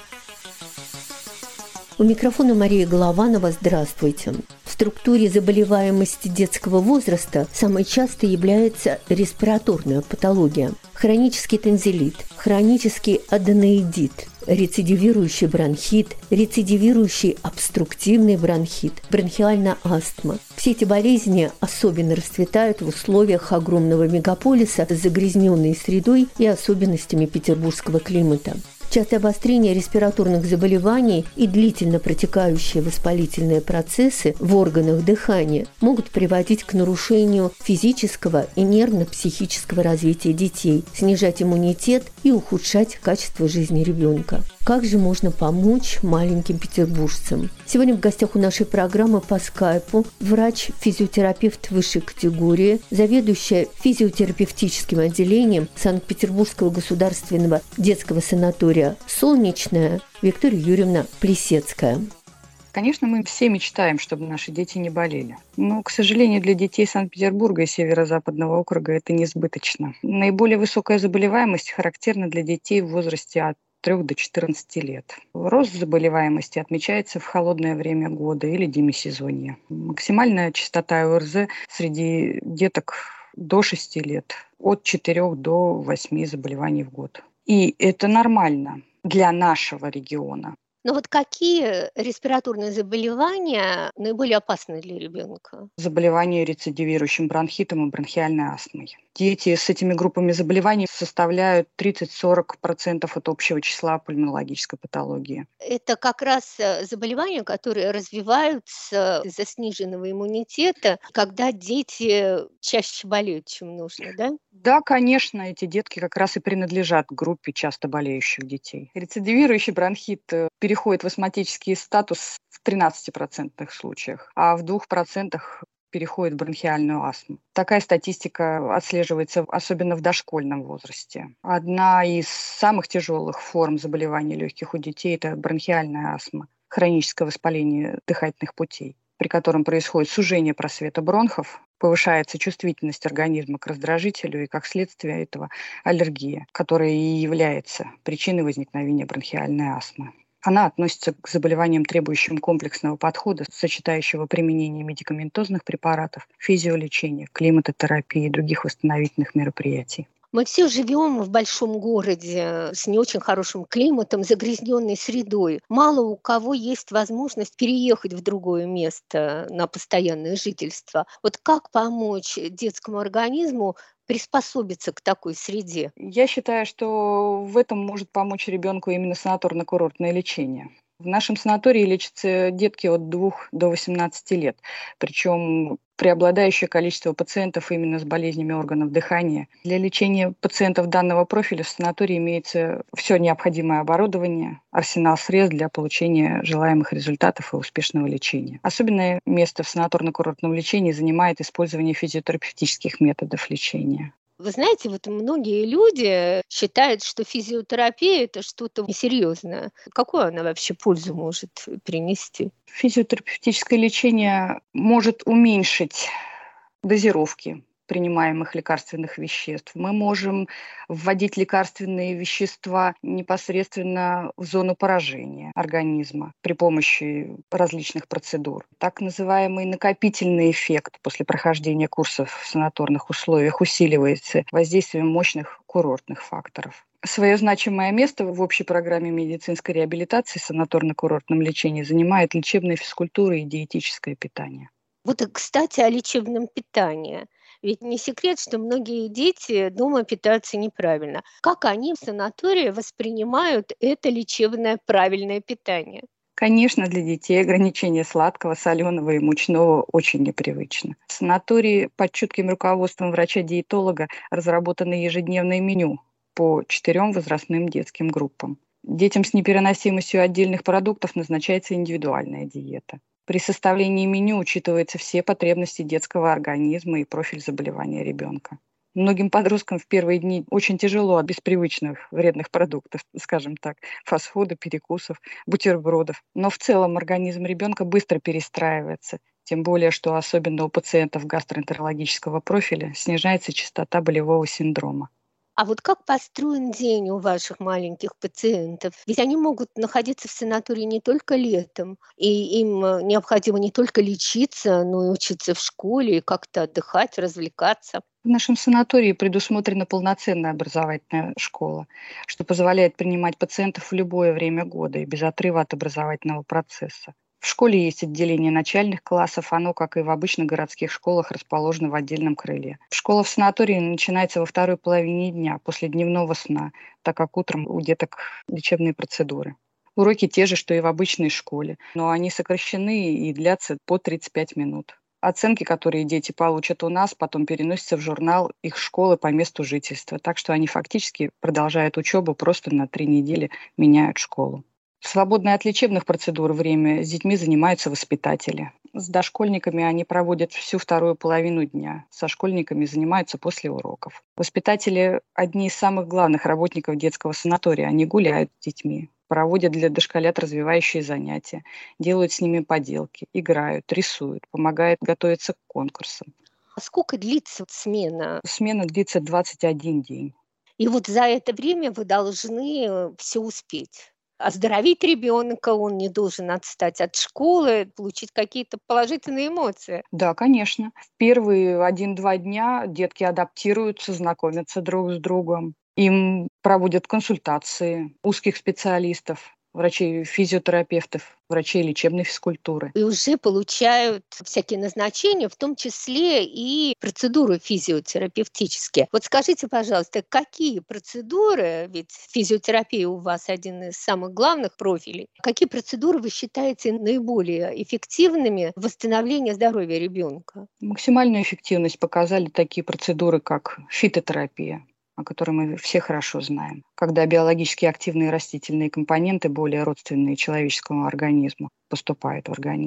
У микрофона Мария Голованова. Здравствуйте. В структуре заболеваемости детского возраста самой частой является респираторная патология, хронический танзелит, хронический аденоидит, рецидивирующий бронхит, рецидивирующий обструктивный бронхит, бронхиальная астма. Все эти болезни особенно расцветают в условиях огромного мегаполиса с загрязненной средой и особенностями петербургского климата. Частое обострение респираторных заболеваний и длительно протекающие воспалительные процессы в органах дыхания могут приводить к нарушению физического и нервно-психического развития детей, снижать иммунитет и ухудшать качество жизни ребенка. Как же можно помочь маленьким петербуржцам? Сегодня в гостях у нашей программы по скайпу врач-физиотерапевт высшей категории, заведующая физиотерапевтическим отделением Санкт-Петербургского государственного детского санатория «Солнечная» Виктория Юрьевна Плесецкая. Конечно, мы все мечтаем, чтобы наши дети не болели. Но, к сожалению, для детей Санкт-Петербурга и Северо-Западного округа это несбыточно. Наиболее высокая заболеваемость характерна для детей в возрасте от трёх до четырнадцати лет. Рост заболеваемости отмечается в холодное время года или демисезонье. Максимальная частота ОРЗ среди деток до шести лет от четырёх до восьми заболеваний в год. И это нормально для нашего региона. Но вот какие респираторные заболевания наиболее опасны для ребенка? Заболевания рецидивирующим бронхитом и бронхиальной астмой. Дети с этими группами заболеваний составляют тридцать-сорок процентов от общего числа пульмонологической патологии. Это как раз заболевания, которые развиваются из-за сниженного иммунитета, когда дети чаще болеют, чем нужно, да? Да, конечно, эти детки как раз и принадлежат к группе часто болеющих детей. Рецидивирующий бронхит переходит в астматический статус в тринадцати процентных случаях, а в двух процентах переходит в бронхиальную астму. Такая статистика отслеживается особенно в дошкольном возрасте. Одна из самых тяжелых форм заболеваний легких у детей – это бронхиальная астма, хроническое воспаление дыхательных путей, при котором происходит сужение просвета бронхов, повышается чувствительность организма к раздражителю и, как следствие этого, аллергия, которая и является причиной возникновения бронхиальной астмы. Она относится к заболеваниям, требующим комплексного подхода, сочетающего применение медикаментозных препаратов, физиолечения, климатотерапии и других восстановительных мероприятий. Мы все живем в большом городе с не очень хорошим климатом, загрязненной средой. Мало у кого есть возможность переехать в другое место на постоянное жительство. Вот как помочь детскому организму приспособиться к такой среде? Я считаю, что в этом может помочь ребенку именно санаторно-курортное лечение. В нашем санатории лечатся детки от двух до восемнадцати лет, причем преобладающее количество пациентов именно с болезнями органов дыхания. Для лечения пациентов данного профиля в санатории имеется все необходимое оборудование, арсенал средств для получения желаемых результатов и успешного лечения. Особенное место в санаторно-курортном лечении занимает использование физиотерапевтических методов лечения. Вы знаете, вот многие люди считают, что физиотерапия – это что-то несерьезное. Какую она вообще пользу может принести? Физиотерапевтическое лечение может уменьшить дозировки принимаемых лекарственных веществ. Мы можем вводить лекарственные вещества непосредственно в зону поражения организма при помощи различных процедур. Так называемый накопительный эффект после прохождения курсов в санаторных условиях усиливается воздействием мощных курортных факторов. Свое значимое место в общей программе медицинской реабилитации в санаторно-курортном лечении занимает лечебная физкультура и диетическое питание. Вот, кстати, о лечебном питании. Ведь не секрет, что многие дети дома питаются неправильно. Как они в санатории воспринимают это лечебное правильное питание? Конечно, для детей ограничение сладкого, соленого и мучного очень непривычно. В санатории под чутким руководством врача-диетолога разработано ежедневное меню по четырем возрастным детским группам. Детям с непереносимостью отдельных продуктов назначается индивидуальная диета. При составлении меню учитываются все потребности детского организма и профиль заболевания ребенка. Многим подросткам в первые дни очень тяжело от беспривычных вредных продуктов, скажем так, фастфуда, перекусов, бутербродов. Но в целом организм ребенка быстро перестраивается, тем более, что особенно у пациентов гастроэнтерологического профиля снижается частота болевого синдрома. А вот как построен день у ваших маленьких пациентов? Ведь они могут находиться в санатории не только летом, и им необходимо не только лечиться, но и учиться в школе, и как-то отдыхать, развлекаться. В нашем санатории предусмотрена полноценная образовательная школа, что позволяет принимать пациентов в любое время года и без отрыва от образовательного процесса. В школе есть отделение начальных классов, оно, как и в обычных городских школах, расположено в отдельном крыле. Школа в санатории начинается во второй половине дня, после дневного сна, так как утром у деток лечебные процедуры. Уроки те же, что и в обычной школе, но они сокращены и длятся по тридцать пять минут. Оценки, которые дети получат у нас, потом переносятся в журнал их школы по месту жительства, так что они фактически продолжают учебу, просто на три недели меняют школу. В свободное от лечебных процедур время с детьми занимаются воспитатели. С дошкольниками они проводят всю вторую половину дня. Со школьниками занимаются после уроков. Воспитатели – одни из самых главных работников детского санатория. Они гуляют с детьми, проводят для дошколят развивающие занятия, делают с ними поделки, играют, рисуют, помогают готовиться к конкурсам. А сколько длится смена? Смена длится двадцать один день. И вот за это время вы должны все успеть. Оздоровить ребенка, он не должен отстать от школы, получить какие-то положительные эмоции. Да, конечно. В первые один-два дня детки адаптируются, знакомятся друг с другом. Им проводят консультации узких специалистов, врачей-физиотерапевтов, врачей лечебной физкультуры. И уже получают всякие назначения, в том числе и процедуры физиотерапевтические. Вот скажите, пожалуйста, какие процедуры, ведь физиотерапия у вас один из самых главных профилей, какие процедуры вы считаете наиболее эффективными в восстановлении здоровья ребенка? Максимальную эффективность показали такие процедуры, как фитотерапия, о которой мы все хорошо знаем, когда биологически активные растительные компоненты, более родственные человеческому организму, поступают в организм.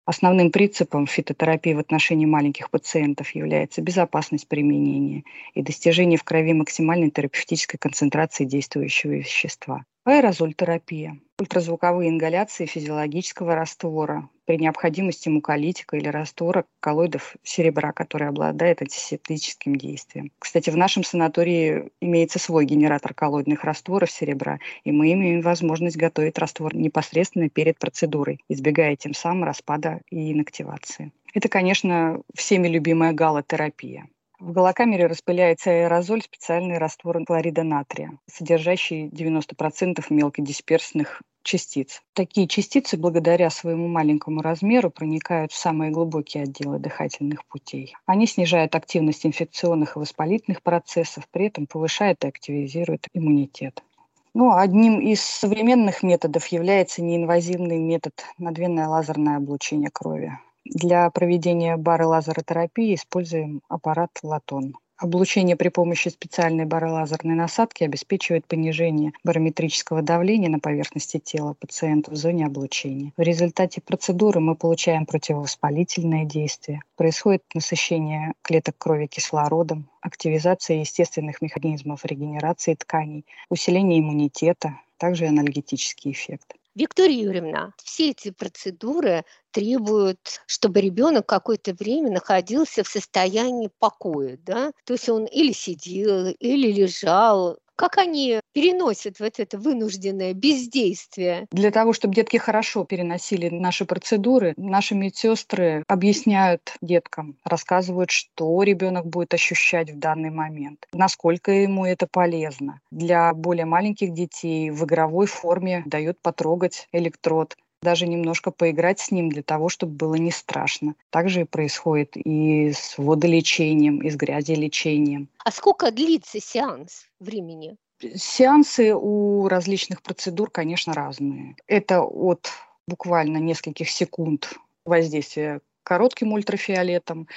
Основным принципом фитотерапии в отношении маленьких пациентов является безопасность применения и достижение в крови максимальной терапевтической концентрации действующего вещества. Аэрозоль-терапия. Ультразвуковые ингаляции физиологического раствора, при необходимости муколитика или раствора коллоидов серебра, который обладает антисептическим действием. Кстати, в нашем санатории имеется свой генератор коллоидных растворов серебра, и мы имеем возможность готовить раствор непосредственно перед процедурой, избегая тем самым распада и инактивации. Это, конечно, всеми любимая галотерапия. В галокамере распыляется аэрозоль, специальный раствор хлорида натрия, содержащий девяносто процентов мелкодисперсных частиц. Такие частицы, благодаря своему маленькому размеру, проникают в самые глубокие отделы дыхательных путей. Они снижают активность инфекционных и воспалительных процессов, при этом повышают и активизируют иммунитет. Ну, одним из современных методов является неинвазивный метод надвенное лазерное облучение крови. Для проведения баролазеротерапии используем аппарат Латон. Облучение при помощи специальной баролазерной насадки обеспечивает понижение барометрического давления на поверхности тела пациента в зоне облучения. В результате процедуры мы получаем противовоспалительное действие. Происходит насыщение клеток крови кислородом, активизация естественных механизмов регенерации тканей, усиление иммунитета, также и анальгетический эффект. Виктория Юрьевна, все эти процедуры требуют, чтобы ребенок какое-то время находился в состоянии покоя, да? То есть он или сидел, или лежал. Как они переносят вот это вынужденное бездействие? Для того, чтобы детки хорошо переносили наши процедуры, наши медсестры объясняют деткам, рассказывают, что ребенок будет ощущать в данный момент, насколько ему это полезно. Для более маленьких детей в игровой форме дают потрогать электрод, даже немножко поиграть с ним для того, чтобы было не страшно. Также и происходит и с водолечением, и с грязелечением. А сколько длится сеанс времени? Сеансы у различных процедур, конечно, разные. Это от буквально нескольких секунд воздействия коротким ультрафиолетом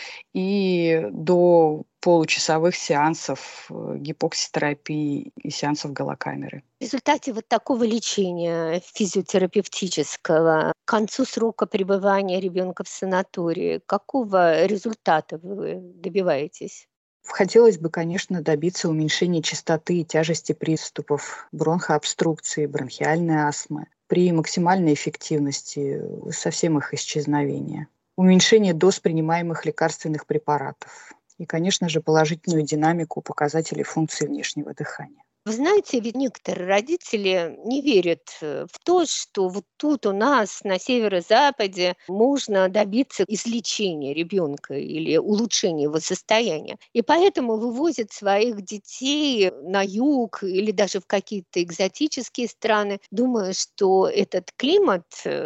и до получасовых сеансов гипокситерапии и сеансов галокамеры. В результате вот такого лечения физиотерапевтического к концу срока пребывания ребенка в санатории какого результата вы добиваетесь? Хотелось бы, конечно, добиться уменьшения частоты и тяжести приступов бронхообструкции, бронхиальной астмы при максимальной эффективности совсем их исчезновения. Уменьшение доз принимаемых лекарственных препаратов и, конечно же, положительную динамику показателей функции внешнего дыхания. Вы знаете, ведь некоторые родители не верят в то, что вот тут у нас на северо-западе можно добиться излечения ребенка или улучшения его состояния. И поэтому вывозят своих детей на юг или даже в какие-то экзотические страны, думая, что этот климат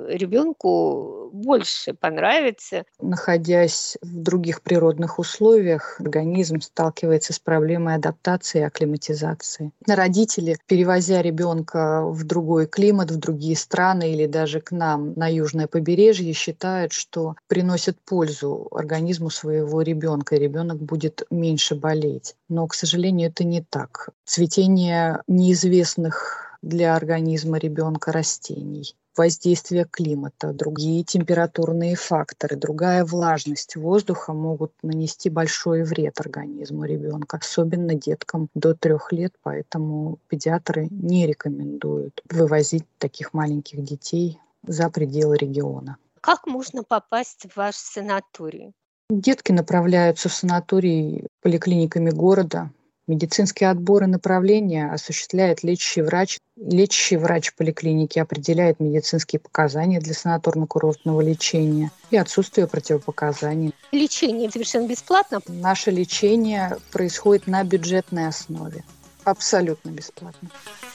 ребенку больше понравится. Находясь в других природных условиях, организм сталкивается с проблемой адаптации и акклиматизации. Родители, перевозя ребенка в другой климат, в другие страны или даже к нам на южное побережье, считают, что приносят пользу организму своего ребенка, и ребенок будет меньше болеть. Но, к сожалению, это не так. Цветение неизвестных для организма ребенка растений, воздействие климата, другие температурные факторы, другая влажность воздуха могут нанести большой вред организму ребенка, особенно деткам до трех лет, поэтому педиатры не рекомендуют вывозить таких маленьких детей за пределы региона. Как можно попасть в ваш санаторий? Детки направляются в санаторий поликлиниками города. Медицинские отборы направления осуществляет лечащий врач. Лечащий врач поликлиники определяет медицинские показания для санаторно-курортного лечения и отсутствие противопоказаний. Лечение совершенно бесплатно? Наше лечение происходит на бюджетной основе. Абсолютно бесплатно.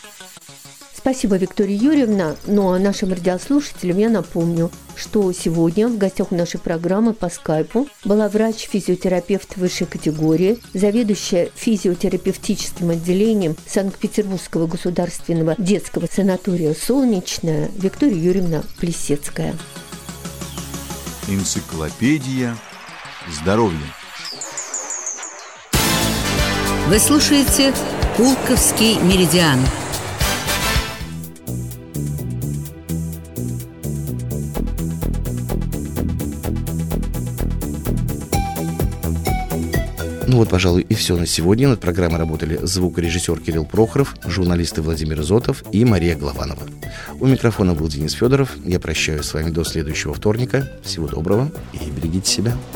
Спасибо, Виктория Юрьевна. Ну а нашим радиослушателям я напомню, что сегодня в гостях нашей программы по скайпу была врач-физиотерапевт высшей категории, заведующая физиотерапевтическим отделением Санкт-Петербургского государственного детского санатория «Солнечная» Виктория Юрьевна Плесецкая. Энциклопедия здоровья. Вы слушаете «Пулковский меридиан». Ну вот, пожалуй, и все на сегодня. Над программой работали звукорежиссер Кирилл Прохоров, журналисты Владимир Изотов и Мария Голованова. У микрофона был Денис Федоров. Я прощаюсь с вами до следующего вторника. Всего доброго и берегите себя.